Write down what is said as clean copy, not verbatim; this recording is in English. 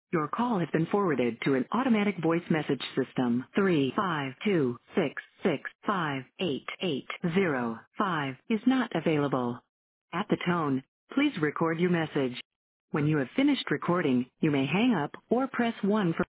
Your call has been forwarded to an automatic voice message system. 352-665-8805 is not available. At the tone, please record your message. When you have finished recording, you may hang up or press 1 for